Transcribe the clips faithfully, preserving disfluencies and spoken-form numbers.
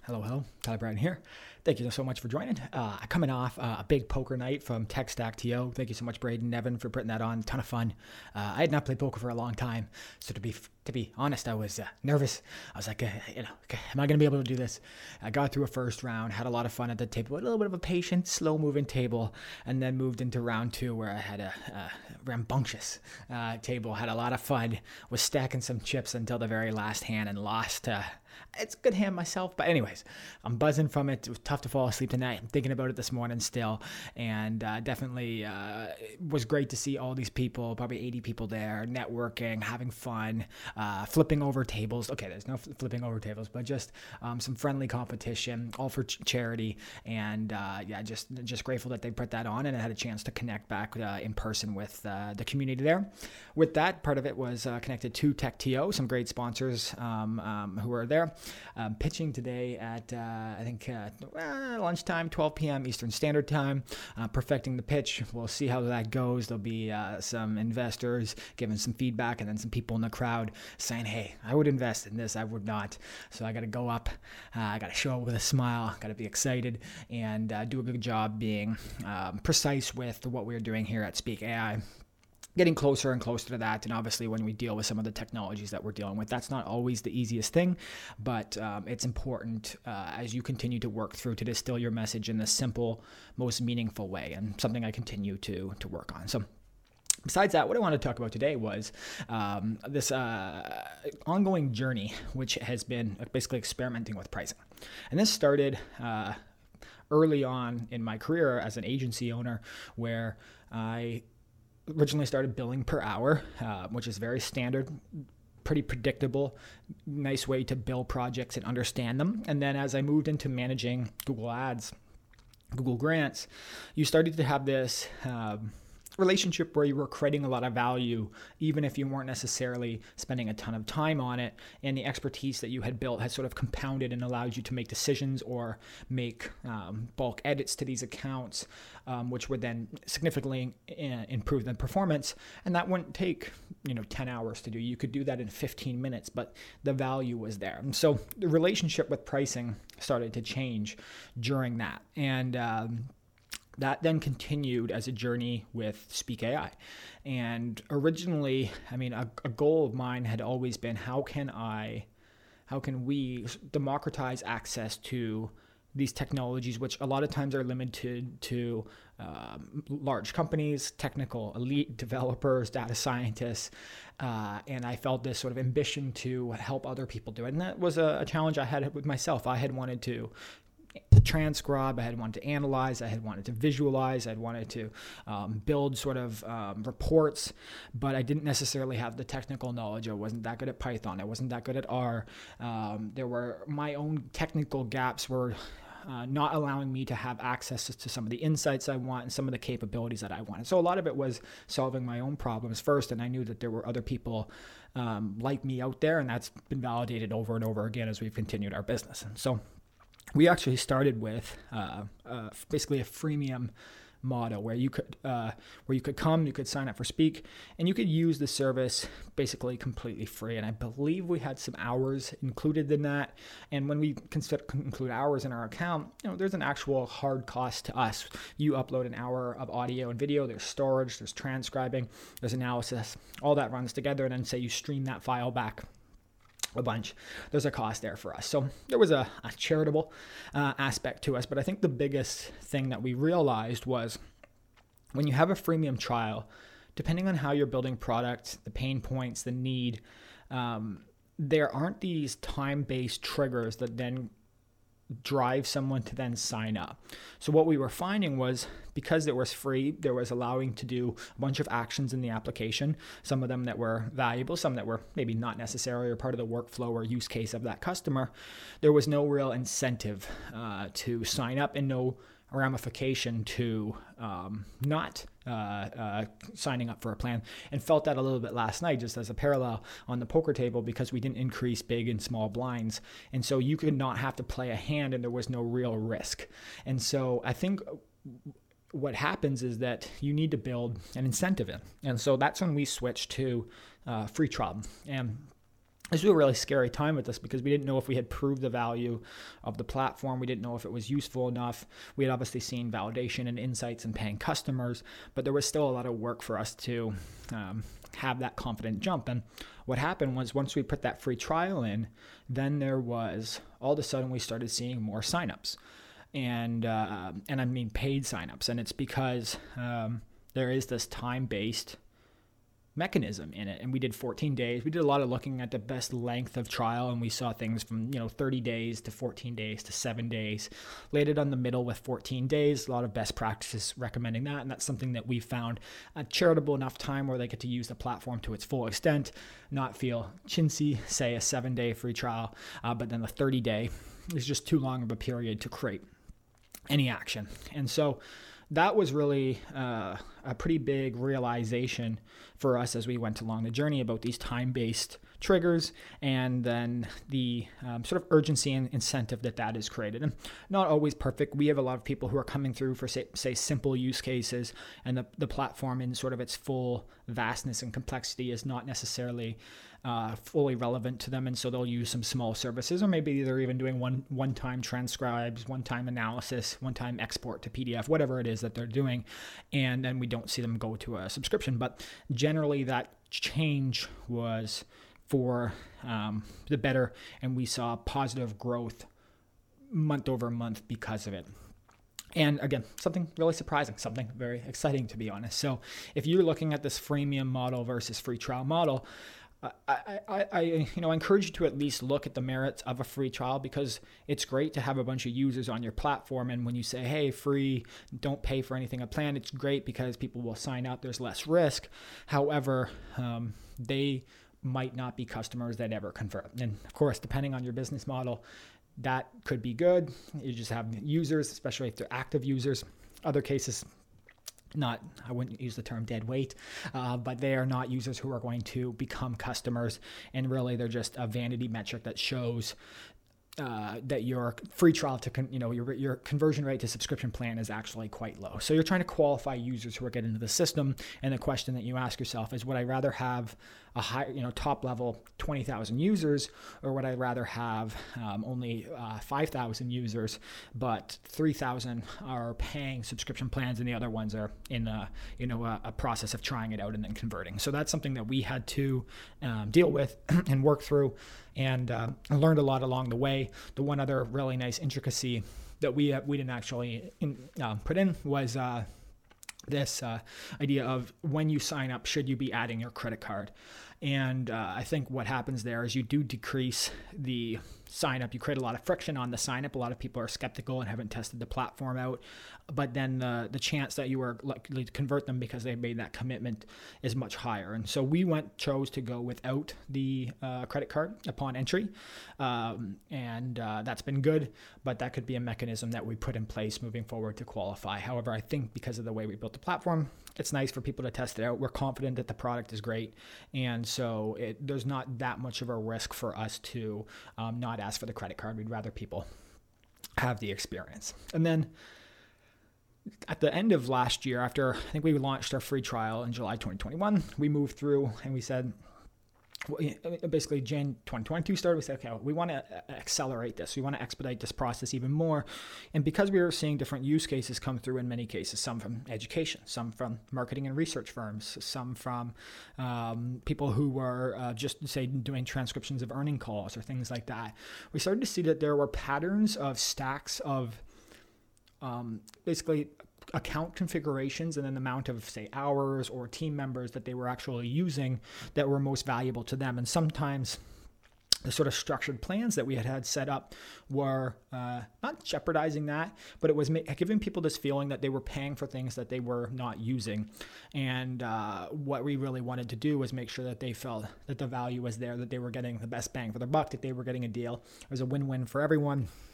Hello, hello. Tyler Bratton here. Thank you so much for joining. Uh, coming off uh, a big poker night from Tech Stack T O. Thank you so much, Braden and Evan, for putting that on. Ton of fun. Uh, I had not played poker for a long time, so to be to be honest, I was uh, nervous. I was like, uh, you know, okay, am I going to be able to do this? I got through a first round, had a lot of fun at the table, a little bit of a patient, slow-moving table, and then moved into round two where I had a, a rambunctious uh, table. Had a lot of fun. Was stacking some chips until the very last hand and lost. Uh, it's a good hand myself, but anyways, I'm buzzing from it. It was tough to fall asleep tonight. I'm thinking about it this morning still, and uh, definitely uh, it was great to see all these people, probably eighty people there, networking, having fun, uh, flipping over tables. Okay, there's no flipping over tables, but just um, some friendly competition, all for ch- charity, and uh, yeah, just just grateful that they put that on, and I had a chance to connect back uh, in person with uh, the community there. With that, part of it was uh, connected to Tech T O, some great sponsors um, um, who are there. Um, pitching today at, uh, I think, uh, uh, lunchtime, twelve p.m. Eastern Standard Time, uh, perfecting the pitch. We'll see how that goes. There'll be uh, some investors giving some feedback, and then some people in the crowd saying, hey, I would invest in this, I would not. So I got to go up. Uh, I got to show up with a smile, got to be excited, and uh, do a good job being um, precise with what we're doing here at Speak A I. Getting closer and closer to that. And obviously when we deal with some of the technologies that we're dealing with, that's not always the easiest thing, but um, it's important uh, as you continue to work through to distill your message in the simple, most meaningful way, and something I continue to to work on. So besides that, what I want to talk about today was um, this uh, ongoing journey, which has been basically experimenting with pricing. And this started uh, early on in my career as an agency owner, where I originally started billing per hour, uh, which is very standard, pretty predictable, nice way to bill projects and understand them. And then as I moved into managing Google Ads, Google Grants, you started to have this um, relationship where you were creating a lot of value, even if you weren't necessarily spending a ton of time on it, and the expertise that you had built had sort of compounded and allowed you to make decisions or make um, bulk edits to these accounts, um, which would then significantly uh, improve the performance. And that wouldn't take, you know, ten hours to do. You could do that in fifteen minutes, but the value was there. And so the relationship with pricing started to change during that. And um, that then continued as a journey with Speak A I. And originally, I mean, a, a goal of mine had always been, how can I, how can we democratize access to these technologies, which a lot of times are limited to um, large companies, technical elite developers, data scientists. Uh, and I felt this sort of ambition to help other people do it. And that was a, a challenge I had with myself. I had wanted to transcribe, I had wanted to analyze, I had wanted to visualize, I had wanted to um, build sort of um, reports, but I didn't necessarily have the technical knowledge. I wasn't that good at Python. I wasn't that good at R. Um, there were my own technical gaps were uh, not allowing me to have access to some of the insights I want and some of the capabilities that I wanted. So a lot of it was solving my own problems first, and I knew that there were other people um, like me out there, and that's been validated over and over again as we've continued our business. And so we actually started with uh, uh, basically a freemium model where you could uh, where you could come, you could sign up for Speak, and you could use the service basically completely free. And I believe we had some hours included in that. And when we consider, include hours in our account, you know, there's an actual hard cost to us. You upload an hour of audio and video. There's storage, there's transcribing, there's analysis. All that runs together, and then say you stream that file back a bunch. There's a cost there for us. So there was a, a charitable uh, aspect to us, but I think the biggest thing that we realized was when you have a freemium trial, depending on how you're building product, the pain points, the need, um, there aren't these time-based triggers that then drive someone to then sign up. So what we were finding was, because it was free, there was allowing to do a bunch of actions in the application, some of them that were valuable, some that were maybe not necessarily a part of the workflow or use case of that customer. There was no real incentive uh, to sign up, and no ramification to um, not uh, uh, signing up for a plan, and felt that a little bit last night just as a parallel on the poker table, because we didn't increase big and small blinds. And so you could not have to play a hand, and there was no real risk. And so I think what happens is that you need to build an incentive in. And so that's when we switched to uh, free trial. And This was a really scary time with this because we didn't know if we had proved the value of the platform. We didn't know if it was useful enough. We had obviously seen validation and insights in paying customers, but there was still a lot of work for us to um, have that confident jump. And what happened was once we put that free trial in, then there was, all of a sudden we started seeing more signups. And, uh, and I mean paid signups. And it's because um, there is this time-based mechanism in it. And we did fourteen days. We did a lot of looking at the best length of trial, and we saw things from, you know, thirty days to fourteen days to seven days. Laid it on the middle with fourteen days. A lot of best practices recommending that. And that's something that we found a charitable enough time where they get to use the platform to its full extent, not feel chintzy, say a seven day free trial, uh, but then the thirty day is just too long of a period to create any action. And so that was really uh, a pretty big realization for us as we went along the journey about these time-based triggers and then the um, sort of urgency and incentive that that is created. And not always perfect. We have a lot of people who are coming through for, say, say simple use cases, and the, the platform in sort of its full vastness and complexity is not necessarily Uh, fully relevant to them, and so they'll use some small services, or maybe they're even doing one one-time transcribes, one-time analysis, one-time export to P D F, whatever it is that they're doing, and then we don't see them go to a subscription. But generally, that change was for um, the better, and we saw positive growth month over month because of it. And again, something really surprising, something very exciting, to be honest. So if you're looking at this freemium model versus free trial model, I, I, I, you know, I encourage you to at least look at the merits of a free trial, because it's great to have a bunch of users on your platform. And when you say, hey, free, don't pay for anything, a plan, it's great because people will sign up. There's less risk. However, um, they might not be customers that ever convert. And of course, depending on your business model, that could be good. You just have users, especially if they're active users. Other cases, not, I wouldn't use the term dead weight, uh, but they are not users who are going to become customers. And really, they're just a vanity metric that shows uh, that your free trial to, con- you know, your your conversion rate to subscription plan is actually quite low. So you're trying to qualify users who are getting into the system. And the question that you ask yourself is, would I rather have a high, you know, top level twenty thousand users, or would I rather have um, only uh, five thousand users, but three thousand are paying subscription plans and the other ones are in a, you know, a, a process of trying it out and then converting. So that's something that we had to um, deal with and work through, and uh, I learned a lot along the way. The one other really nice intricacy that we uh, we didn't actually in, uh, put in was uh, this uh, idea of when you sign up, should you be adding your credit card? And uh, I think what happens there is you do decrease the sign up. You create a lot of friction on the sign up. A lot of people are skeptical and haven't tested the platform out. But then the the chance that you are likely to convert them because they made that commitment is much higher. And so we went chose to go without the uh, credit card upon entry, um, and uh, that's been good. But that could be a mechanism that we put in place moving forward to qualify. However, I think because of the way we built the platform, it's nice for people to test it out. We're confident that the product is great, and so it, there's not that much of a risk for us to um, not ask for the credit card. We'd rather people have the experience. And then at the end of last year, after I think we launched our free trial in July twenty twenty-one, we moved through and we said, basically January twenty twenty-two started, we said, okay, we want to accelerate this. We want to expedite this process even more. And because we were seeing different use cases come through in many cases, some from education, some from marketing and research firms, some from um, people who were uh, just, say, doing transcriptions of earning calls or things like that, we started to see that there were patterns of stacks of um, basically account configurations and then the amount of, say, hours or team members that they were actually using that were most valuable to them. And sometimes the sort of structured plans that we had had set up were uh, not jeopardizing that, but it was ma- giving people this feeling that they were paying for things that they were not using. And uh, what we really wanted to do was make sure that they felt that the value was there, that they were getting the best bang for their buck, that they were getting a deal. It was a win-win for everyone.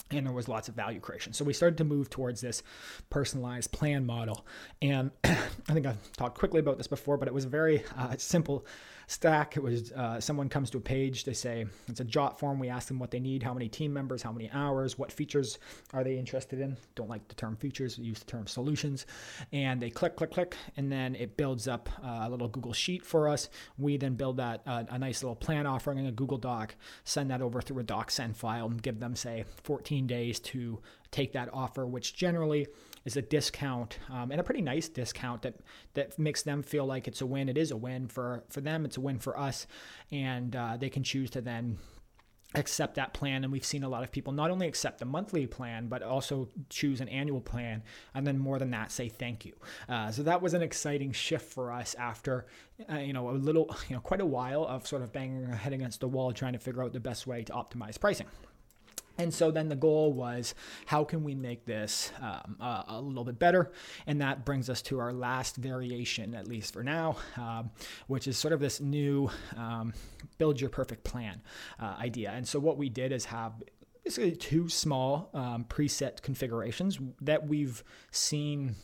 and there was lots of value creation. So we started to move towards this personalized plan model. And I think I've talked quickly about this before, but it was a very uh, simple stack. It was uh, someone comes to a page, they say, it's a jot form. We ask them what they need, how many team members, how many hours, what features are they interested in. Don't like the term features, use the term solutions. And they click, click, click, and then it builds up uh, a little Google Sheet for us. We then build that uh, a nice little plan offering in a Google Doc, send that over through a DocSend file, and give them, say, fourteen days to take that offer, which generally is a discount, um, and a pretty nice discount that that makes them feel like it's a win. It is a win for, for them. It's a win for us. And uh, they can choose to then accept that plan. And we've seen a lot of people not only accept the monthly plan, but also choose an annual plan. And then more than that, say thank you. Uh, so that was an exciting shift for us after, uh, you know, a little, you know, quite a while of sort of banging our head against the wall, trying to figure out the best way to optimize pricing. And so then the goal was, how can we make this um, a, a little bit better? And that brings us to our last variation, at least for now, um, which is sort of this new um, build your perfect plan uh, idea. And so what we did is have basically two small um, preset configurations that we've seen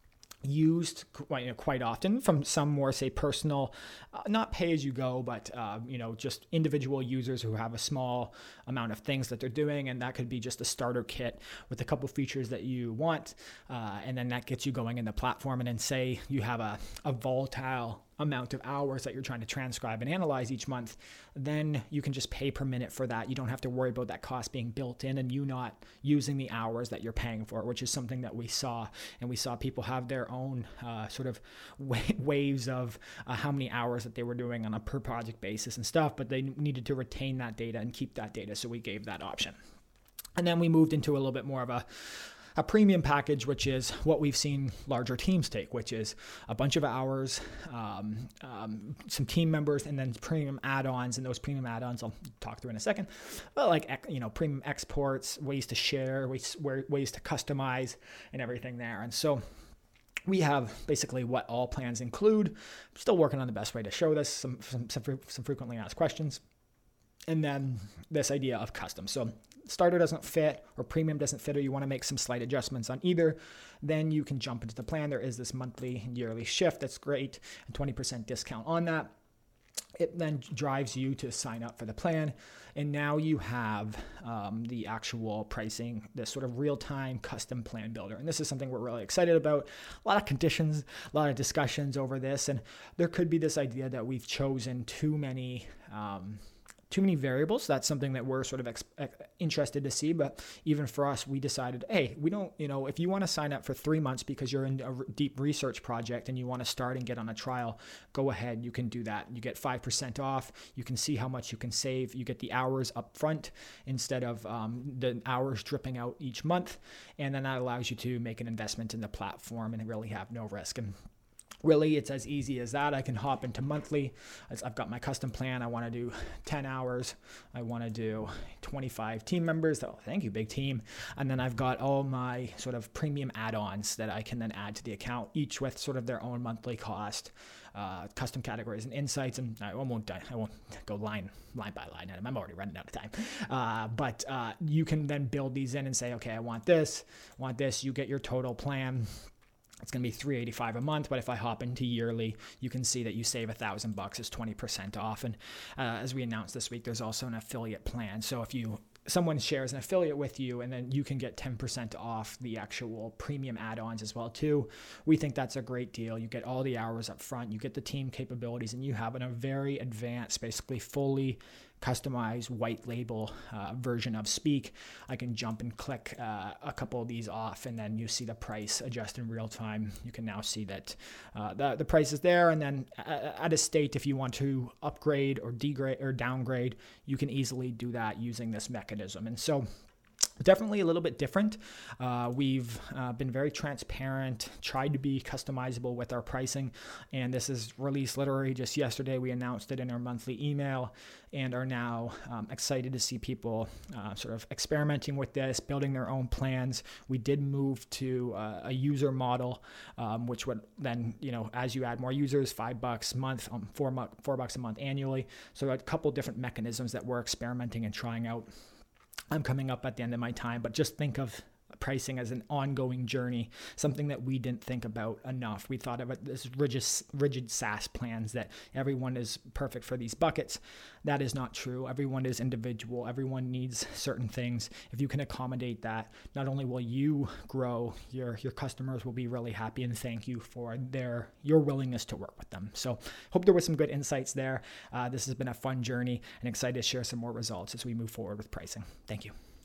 used quite, you know, quite often from some more, say, personal, uh, not pay as you go, but, uh, you know, just individual users who have a small amount of things that they're doing. And that could be just a starter kit with a couple features that you want. Uh, and then that gets you going in the platform. And then say you have a, a volatile amount of hours that you're trying to transcribe and analyze each month, then you can just pay per minute for that. You don't have to worry about that cost being built in and you not using the hours that you're paying for, which is something that we saw. And we saw people have their own uh, sort of wa- waves of uh, how many hours that they were doing on a per project basis and stuff, but they needed to retain that data and keep that data. So we gave that option. And then we moved into a little bit more of a A premium package, which is what we've seen larger teams take, which is a bunch of hours, um, um, some team members, and then premium add-ons. And those premium add-ons I'll talk through in a second. But like, you know, premium exports, ways to share, ways, ways to customize, and everything there. And so we have basically what all plans include. I'm still working on the best way to show this, some, some, some, some frequently asked questions. And then this idea of custom. So starter doesn't fit or premium doesn't fit, or you want to make some slight adjustments on either, then you can jump into the plan. There is this monthly and yearly shift. That's great. And twenty percent discount on that. It then drives you to sign up for the plan. And now you have um, the actual pricing, this sort of real-time custom plan builder. And this is something we're really excited about. A lot of conditions, a lot of discussions over this. And there could be this idea that we've chosen too many um, too many variables. That's something that we're sort of ex- ex- interested to see. But even for us, we decided, hey, we don't, you know, if you want to sign up for three months because you're in a r- deep research project and you want to start and get on a trial, go ahead. You can do that. You get five percent off. You can see how much you can save. You get the hours up front instead of um, the hours dripping out each month. And then that allows you to make an investment in the platform and really have no risk. And really, it's as easy as that. I can hop into monthly. I've got my custom plan. I want to do ten hours. I want to do twenty-five team members. Oh, thank you, big team. And then I've got all my sort of premium add-ons that I can then add to the account, each with sort of their own monthly cost, uh, custom categories and insights. And I won't, I won't go line line by line. I'm already running out of time. Uh, but uh, you can then build these in and say, okay, I want this, want this. You get your total plan. It's going to be three hundred eighty-five dollars a month, but if I hop into yearly, you can see that you save a thousand bucks. It's twenty percent off. And uh, as we announced this week, there's also an affiliate plan. So if you someone shares an affiliate with you, and then you can get ten percent off the actual premium add-ons as well too. We think that's a great deal. You get all the hours up front, you get the team capabilities, and you have a very advanced, basically fully customized white label uh, version of Speak. I can jump and click uh, a couple of these off, and then you see the price adjust in real time. You can now see that uh, the, the price is there, and then at a state, if you want to upgrade or degrade or downgrade, you can easily do that using this mechanism. And so definitely a little bit different. Uh, we've uh, been very transparent, tried to be customizable with our pricing, and this is released literally just yesterday. We announced it in our monthly email and are now um, excited to see people uh, sort of experimenting with this, building their own plans. We did move to uh, a user model, um, which would then, you know, as you add more users, five bucks a month, um, four, mu- four bucks a month annually. So a couple different mechanisms that we're experimenting and trying out. I'm coming up at the end of my time, but just think of pricing as an ongoing journey, something that we didn't think about enough. We thought about this rigid, rigid SaaS plans that everyone is perfect for these buckets. That is not true. Everyone is individual. Everyone needs certain things. If you can accommodate that, not only will you grow, your your customers will be really happy and thank you for their your willingness to work with them. So hope there was some good insights there. Uh, this has been a fun journey and excited to share some more results as we move forward with pricing. Thank you.